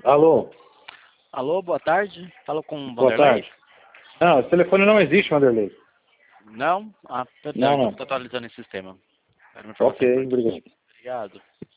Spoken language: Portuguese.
Alô? Alô, boa tarde. Falo com o Boa Vanderlei? tarde. Não, esse telefone não existe, Vanderlei. Não? Ah, perdão, Não, então não. estou atualizando esse sistema. Era uma informação Ok, importante. obrigado. Obrigado.